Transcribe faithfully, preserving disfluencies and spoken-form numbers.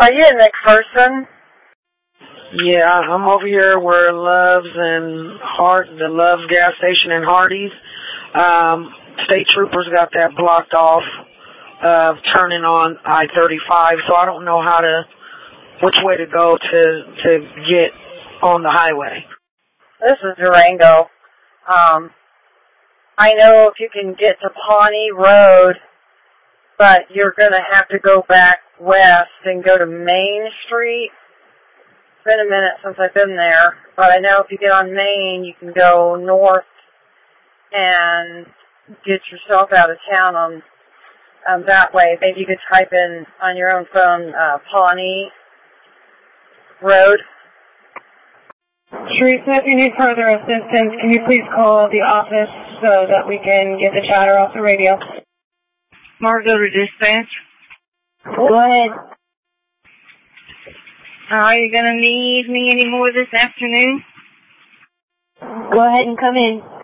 Are you in McPherson? Yeah, I'm over here where Love's and Hart, the Love's gas station and Hardee's. Um, state troopers got that blocked off, uh, turning on I thirty-five, so I don't know how to, which way to go to, to get on the highway. This is Durango. Um, I know if you can get to Pawnee Road, but you're going to have to go back west and go to Main Street. It's been a minute since I've been there, but I know if you get on Main, you can go north and get yourself out of town on um, that way. Maybe you could type in on your own phone, uh, Pawnee Road. Teresa, if you need further assistance, can you please call the office so that we can get the chatter off the radio? Margo to dispatch. Go ahead. Are you going to need me any more this afternoon? Go ahead and come in.